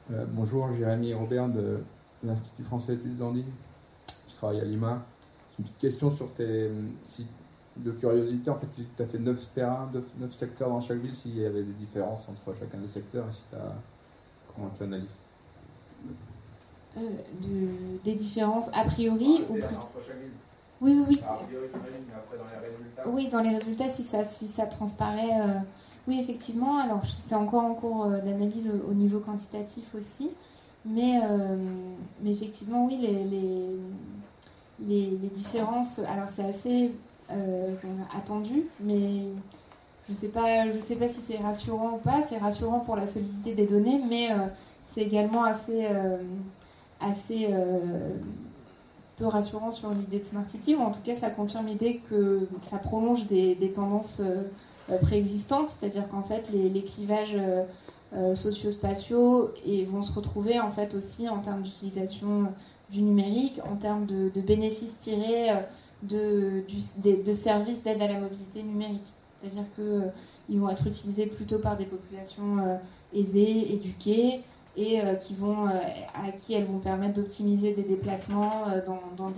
Bonjour, Jérémy Robert de l'Institut français d'études andines. Je travaille à Lima. J'ai une petite question sur tes sites de curiosité. En fait, tu as fait 9 terrains, 9 secteurs dans chaque ville, s'il y avait des différences entre chacun des secteurs et si comment tu analyses des différences a priori ou plutôt... entre chaque ville. Oui. A priori, mais après dans les résultats. Oui, dans les résultats, si ça transparaît... Oui, effectivement. Alors, c'est encore en cours d'analyse au niveau quantitatif aussi. Mais effectivement, oui, les différences... Alors, c'est assez attendu, mais je sais pas si c'est rassurant ou pas. C'est rassurant pour la solidité des données, mais c'est également assez peu rassurant sur l'idée de Smart City, ou en tout cas ça confirme l'idée que ça prolonge des tendances préexistantes, c'est-à-dire qu'en fait les clivages socio-spatiaux vont se retrouver en fait aussi en termes d'utilisation du numérique, en termes de bénéfices tirés de services d'aide à la mobilité numérique. C'est-à-dire qu'ils vont être utilisés plutôt par des populations aisées, éduquées, et à qui elles vont permettre d'optimiser des déplacements dans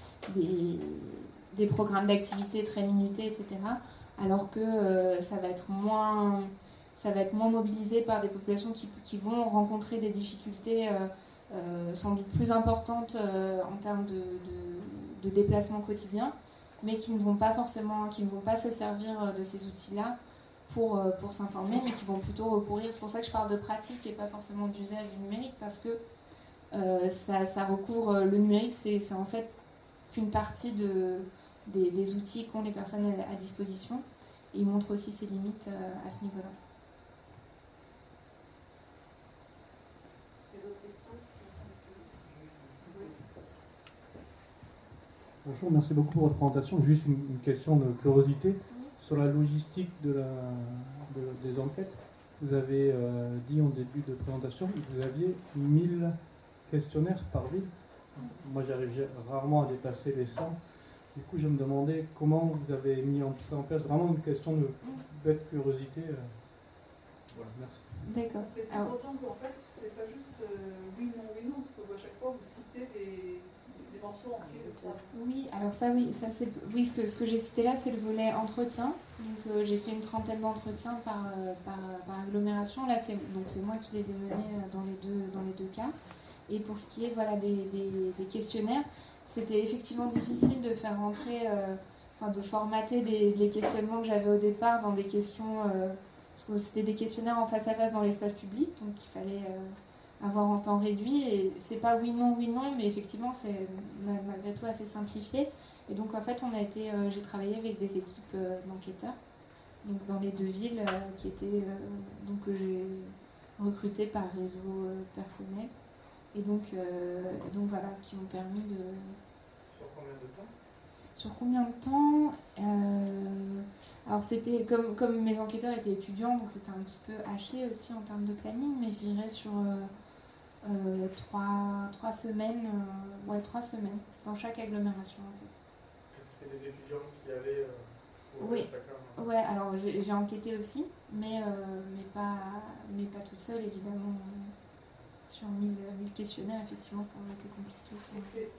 des programmes d'activité très minutés, etc. Alors que ça va être moins mobilisé par des populations qui vont rencontrer des difficultés sans doute plus importantes en termes de déplacement quotidien, mais qui ne vont pas se servir de ces outils-là pour s'informer, mais qui vont plutôt recourir. C'est pour ça que je parle de pratique et pas forcément d'usage du numérique, parce que ça recouvre le numérique, c'est en fait qu'une partie des outils qu'ont les personnes à disposition, et il montre aussi ses limites à ce niveau-là. Les autres questions ? Bonjour, merci beaucoup pour votre présentation. Juste une question de curiosité. Sur la logistique des enquêtes, vous avez dit en début de présentation que vous aviez 1000 questionnaires par ville. Moi, j'arrive rarement à dépasser les 100. Du coup, je me demandais comment vous avez mis ça en place. Vraiment une question de bête curiosité. Voilà, merci. D'accord. C'est important qu'en fait, c'est pas juste oui, non, parce que à chaque fois, vous citez des morceaux entiers de phrases. Oui, alors ce que j'ai cité là, c'est le volet entretien. Donc j'ai fait une trentaine d'entretiens par agglomération. Là, c'est moi qui les ai menés dans les deux cas. Et pour ce qui est des questionnaires, c'était effectivement difficile de faire rentrer, de formater les questionnements que j'avais au départ dans des questions, parce que c'était des questionnaires en face à face dans l'espace public, donc il fallait avoir en temps réduit, et c'est pas oui non, mais effectivement c'est malgré tout assez simplifié. Et donc en fait j'ai travaillé avec des équipes d'enquêteurs, donc dans les deux villes qui étaient que j'ai recrutées par réseau personnel, et donc voilà, qui m'ont permis de... Sur combien de temps ? Alors c'était comme mes enquêteurs étaient étudiants, donc c'était un petit peu haché aussi en termes de planning, mais je dirais sur 3 semaines, 3 semaines dans chaque agglomération en fait. C'était des étudiants qui allaient oui. Ouais, alors j'ai enquêté aussi, mais pas toute seule évidemment. Sur 1000 questionnaires, effectivement, ça aurait été compliqué.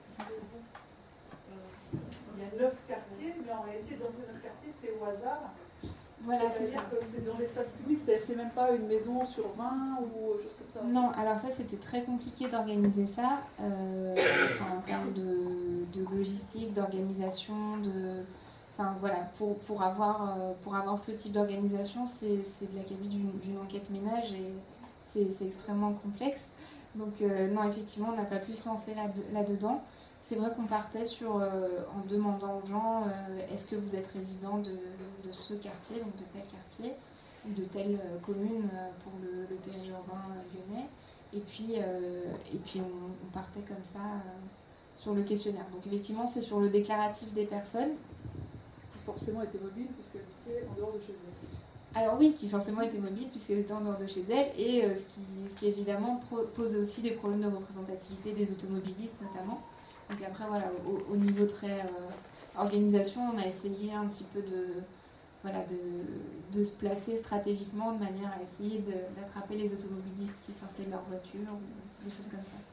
Il y a 9 quartiers, mais en réalité, dans ces 9 quartiers, c'est au hasard. Voilà, c'est ça. C'est-à-dire que c'est dans l'espace public, c'est même pas une maison sur 20 ou chose comme ça. Non, alors ça, c'était très compliqué d'organiser ça, en termes de logistique, d'organisation, pour avoir ce type d'organisation, c'est de l'acabit d'une enquête ménage, et c'est extrêmement complexe. Donc non, effectivement, on n'a pas pu se lancer là-dedans. C'est vrai qu'on partait en demandant aux gens est-ce que vous êtes résident de ce quartier, donc de tel quartier, ou de telle commune pour le périurbain lyonnais. Et puis on partait comme ça sur le questionnaire. Donc effectivement, c'est sur le déclaratif des personnes. Qui forcément étaient mobiles puisqu'elles étaient en dehors de chez elles. Alors oui, qui forcément étaient mobiles puisqu'elles étaient en dehors de chez elles, et ce qui évidemment pose aussi des problèmes de représentativité des automobilistes notamment. Donc après voilà, au niveau très organisation, on a essayé un petit peu voilà, de se placer stratégiquement de manière à essayer d'attraper les automobilistes qui sortaient de leur voiture ou des choses comme ça.